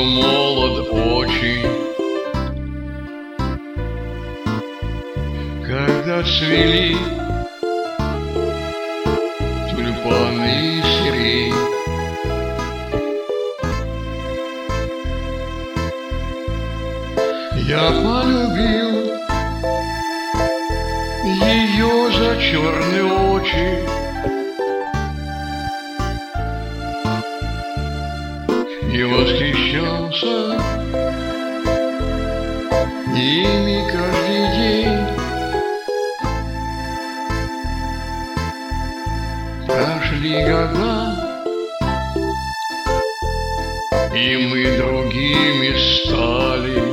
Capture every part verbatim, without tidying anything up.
был молод очень, когда цвели тюльпаны и сирень. Я полюбил ее за черные очи, и восхищался ими каждый день. Прошли года, и мы другими стали.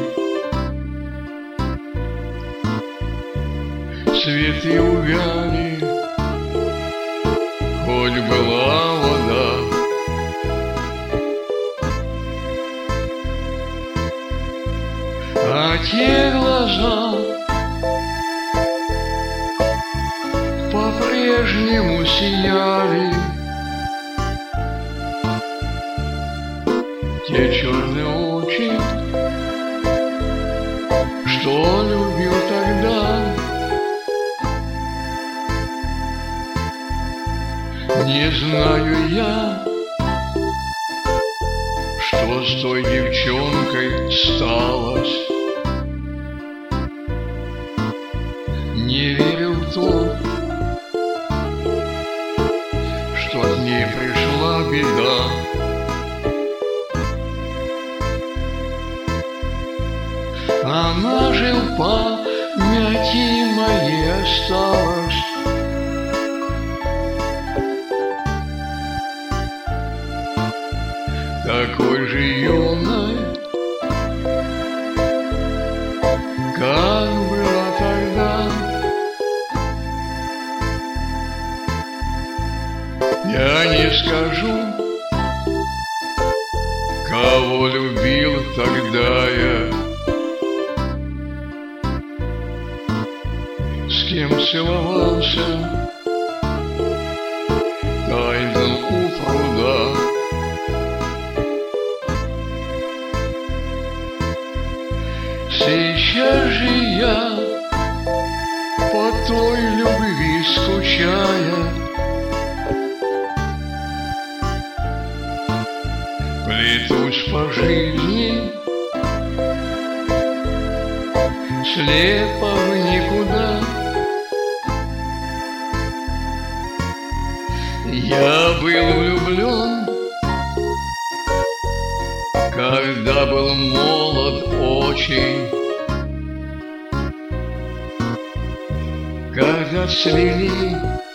Цветы увяли, хоть была вода. А те глаза по-прежнему сияли, те черные очи, что любил тогда. Не знаю я, что с той девчонкой сталось. Не верю в то, что от ней пришла беда. Она же в памяти моей осталась. Такой же юной, как была тогда. Я не скажу, кого любил тогда я, с кем целовался тайно у пруда. Сейчас же я по той любви скучая плетусь по жизни слепо в никуда. Я был влюблен, когда был молод очень, когда цвели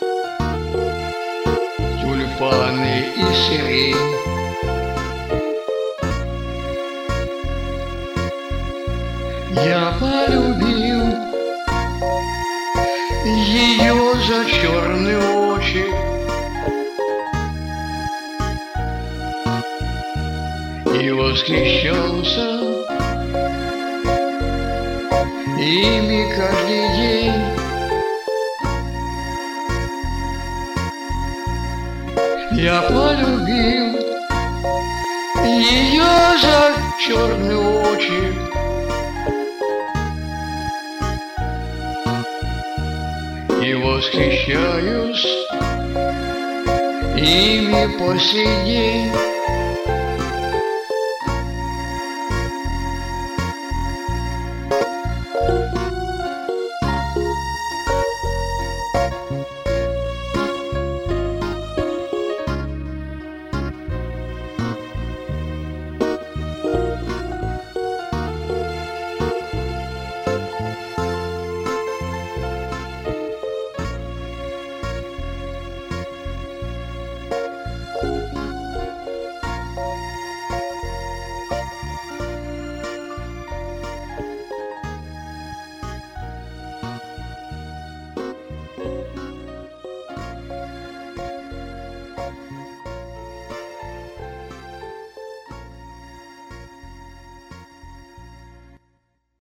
тюльпаны и сирень. Я полюбил ее за черные очи, и восхищался ими каждый день. Я полюбил ее за черные очи, и восхищаюсь ими по сей день.